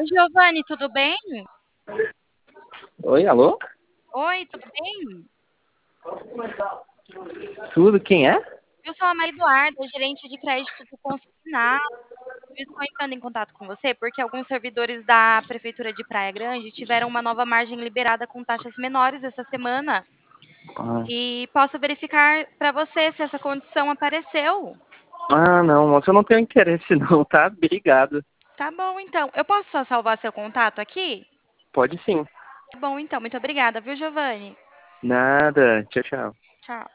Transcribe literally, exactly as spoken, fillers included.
Giovanni, tudo bem? Oi, alô? Oi, tudo bem? Tudo, quem é? Eu sou a Maria Eduarda, gerente de crédito do consignado. Eu estou entrando em contato com você porque alguns servidores da Prefeitura de Praia Grande tiveram uma nova margem liberada com taxas menores essa semana. Ah, E posso verificar para você se essa condição apareceu. ah, não, moça, eu não tenho interesse não, tá? Obrigado. Tá bom, então. Eu posso só salvar seu contato aqui? Pode sim. Tá bom, então. Muito obrigada, viu, Giovanni? Nada. Tchau, tchau. Tchau.